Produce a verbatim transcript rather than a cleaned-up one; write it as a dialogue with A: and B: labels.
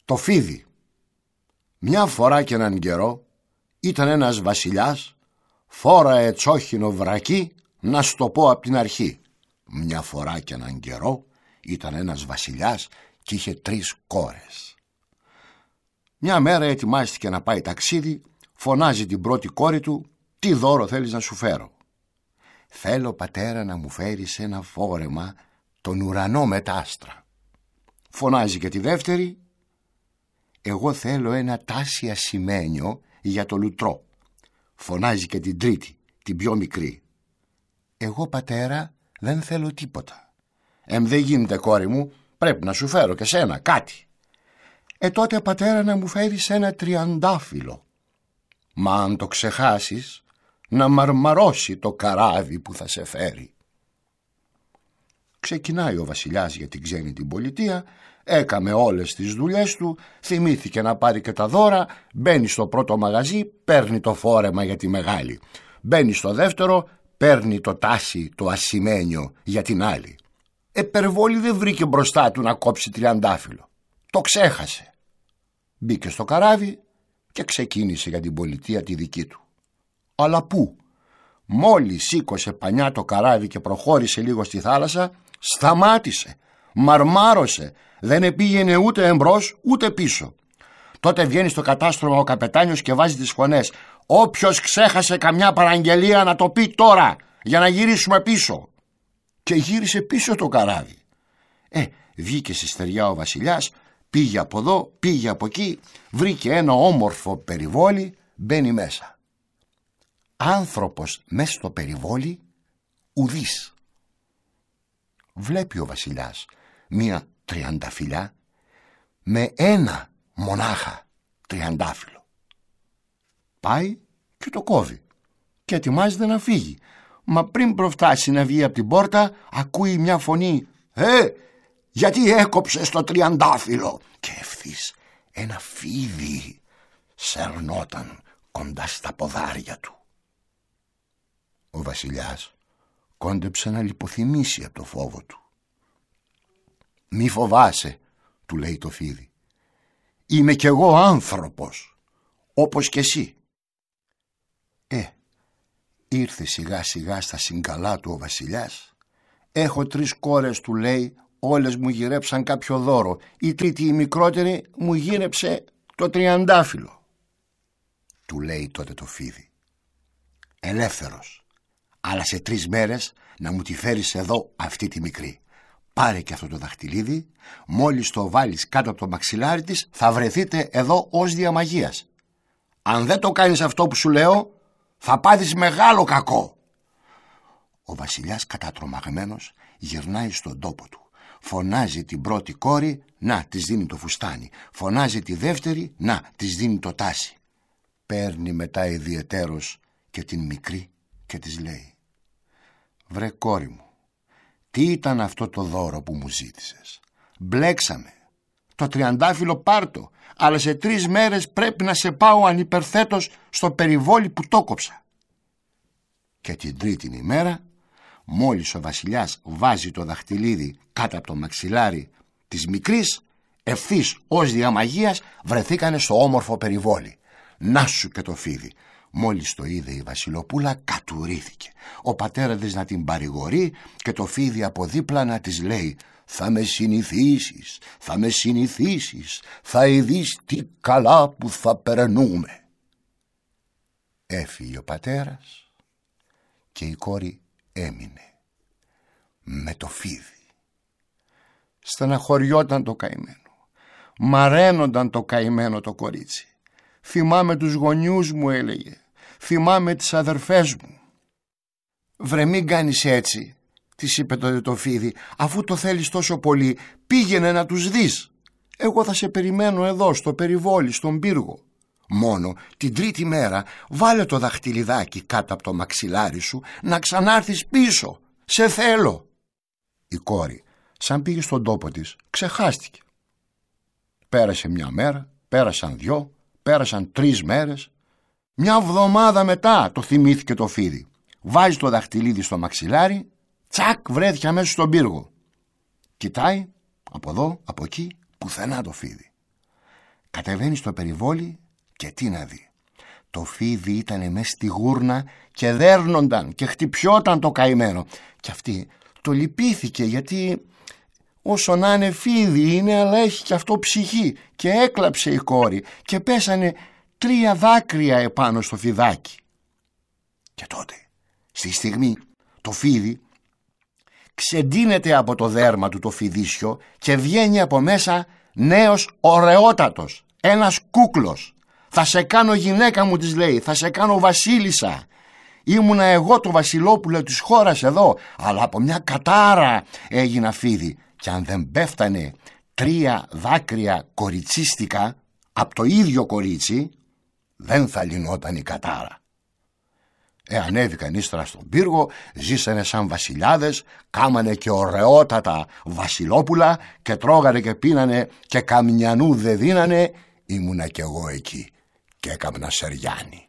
A: Το φίδι. Μια φορά και έναν καιρό ήταν ένας βασιλιάς, φόραε τσόχινο βρακί, να στο πω απ' την αρχή. Μια φορά και έναν καιρό ήταν ένας βασιλιάς και είχε τρεις κόρες. Μια μέρα ετοιμάστηκε να πάει ταξίδι, φωνάζει την πρώτη κόρη του: «Τι δώρο θέλεις να σου φέρω?» «Θέλω, πατέρα, να μου φέρεις ένα φόρεμα τον ουρανό με τ' άστρα». Φωνάζει και τη δεύτερη: «Εγώ θέλω ένα τάσι ασημένιο για το λουτρό». Φωνάζει και την τρίτη, την πιο μικρή: «Εγώ, πατέρα, δεν θέλω τίποτα». «Εμ, δεν γίνεται, κόρη μου, πρέπει να σου φέρω και σένα κάτι». «Ε, τότε, πατέρα, να μου φέρεις ένα τριαντάφυλλο». «Μα αν το ξεχάσεις, να μαρμαρώσει το καράβι που θα σε φέρει». Ξεκινάει ο βασιλιάς για την ξένη την πολιτεία, έκαμε όλες τις δουλειές του, θυμήθηκε να πάρει και τα δώρα, μπαίνει στο πρώτο μαγαζί, παίρνει το φόρεμα για τη μεγάλη. Μπαίνει στο δεύτερο, παίρνει το τάσι το ασημένιο για την άλλη. Επερβόλη δεν βρήκε μπροστά του να κόψει τριαντάφυλλο. Το ξέχασε. Μπήκε στο καράβι και ξεκίνησε για την πολιτεία τη δική του. Αλλά πού? Μόλις σήκωσε πανιά το καράβι και προχώρησε λίγο στη θάλασσα, σταμάτησε, μαρμάρωσε, δεν επήγαινε ούτε εμπρός ούτε πίσω. Τότε βγαίνει στο κατάστρωμα ο καπετάνιος και βάζει τις φωνές: «Όποιος ξέχασε καμιά παραγγελία να το πει τώρα, για να γυρίσουμε πίσω». Και γύρισε πίσω το καράβι. Ε, βγήκε στη στεριά ο βασιλιάς, πήγε από εδώ, πήγε από εκεί, βρήκε ένα όμορφο περιβόλι, μπαίνει μέσα. Άνθρωπος μες στο περιβόλι ουδής. Βλέπει ο βασιλιάς μία τριανταφυλλιά με ένα μονάχα τριαντάφυλλο. Πάει και το κόβει και ετοιμάζεται να φύγει. Μα πριν προφτάσει να βγει από την πόρτα, ακούει μια φωνή: «Ε, γιατί έκοψες το τριαντάφυλλο?» Και ευθύς ένα φίδι σερνόταν κοντά στα ποδάρια του. Ο βασιλιάς κόντεψε να λιποθυμήσει από το φόβο του. «Μη φοβάσαι», του λέει το φίδι, «είμαι κι εγώ άνθρωπος, όπως κι εσύ». Ε, ήρθε σιγά σιγά στα συγκαλά του ο βασιλιάς. «Έχω τρεις κόρες», του λέει, «όλες μου γυρέψαν κάποιο δώρο. Η τρίτη, η μικρότερη, μου γύρεψε το τριαντάφυλλο». Του λέει τότε το φίδι: «Ελεύθερος, αλλά σε τρεις μέρες να μου τη φέρεις εδώ αυτή τη μικρή. Πάρε και αυτό το δαχτυλίδι, μόλις το βάλεις κάτω από το μαξιλάρι της, θα βρεθείτε εδώ ως διαμαγείας. Αν δεν το κάνεις αυτό που σου λέω, θα πάθεις μεγάλο κακό». Ο βασιλιάς κατατρομαγμένος γυρνάει στον τόπο του. Φωνάζει την πρώτη κόρη, να, της δίνει το φουστάνι. Φωνάζει τη δεύτερη, να, της δίνει το τάσι. Παίρνει μετά ιδιαιτέρως και την μικρή και της λέει: «Βρε κόρη μου, τι ήταν αυτό το δώρο που μου ζήτησες? Μπλέξαμε. Το τριαντάφυλλο πάρτο, αλλά σε τρεις μέρες πρέπει να σε πάω ανυπερθέτως στο περιβόλι που το κόψα». Και την τρίτη ημέρα, μόλις ο βασιλιάς βάζει το δαχτυλίδι κάτω από το μαξιλάρι της μικρής, ευθύς ως διαμαγείας βρεθήκανε στο όμορφο περιβόλι. Να σου και το φίδι. Μόλις το είδε η βασιλοπούλα, κατουρίθηκε. Ο πατέρα της να την παρηγορεί και το φίδι από δίπλα να της λέει: «Θα με συνηθίσεις, θα με συνηθίσεις, θα ειδείς τι καλά που θα περνούμε». Έφυγε ο πατέρας και η κόρη έμεινε με το φίδι. Στεναχωριόταν το καημένο, μαραίνονταν το καημένο το κορίτσι. «Θυμάμαι τους γονιούς μου», έλεγε, «θυμάμαι τις αδερφές μου». «Βρε, μην κάνεις έτσι», της είπε το, το φίδι, «αφού το θέλεις τόσο πολύ, πήγαινε να τους δεις. Εγώ θα σε περιμένω εδώ στο περιβόλι, στον πύργο. Μόνο την τρίτη μέρα βάλε το δαχτυλιδάκι κάτω από το μαξιλάρι σου να ξανάρθεις πίσω. Σε θέλω». Η κόρη, σαν πήγε στον τόπο της, ξεχάστηκε. Πέρασε μια μέρα, πέρασαν δυο, πέρασαν τρεις μέρες. Μια βδομάδα μετά το θυμήθηκε το φίδι. Βάζει το δαχτυλίδι στο μαξιλάρι, τσακ, βρέθηκε αμέσως στον πύργο. Κοιτάει από εδώ, από εκεί, πουθενά το φίδι. Κατεβαίνει στο περιβόλι και τι να δει. Το φίδι ήτανε μες στη γούρνα και δέρνονταν και χτυπιόταν το καημένο. Και αυτή το λυπήθηκε, γιατί όσο να είναι φίδι είναι, αλλά έχει και αυτό ψυχή, και έκλαψε η κόρη και πέσανε τρία δάκρυα επάνω στο φιδάκι. Και τότε, στη στιγμή, το φίδι ξεντίνεται από το δέρμα του το φιδίσιο και βγαίνει από μέσα νέος ωραιότατος, ένας κούκλος. «Θα σε κάνω γυναίκα μου», της λέει, «θα σε κάνω βασίλισσα. Ήμουνα εγώ το βασιλόπουλο της χώρας εδώ, αλλά από μια κατάρα έγινα φίδι. Και αν δεν πέφτανε τρία δάκρυα κοριτσίστικα από το ίδιο κορίτσι, δεν θα λυνόταν η κατάρα». Ε, ανέβηκαν ύστερα στον πύργο, ζήσανε σαν βασιλιάδες, κάμανε και ωραιότατα βασιλόπουλα και τρώγανε και πίνανε και καμιανού δε δίνανε. Ήμουνα κι εγώ εκεί και έκαμνα σεριάνι.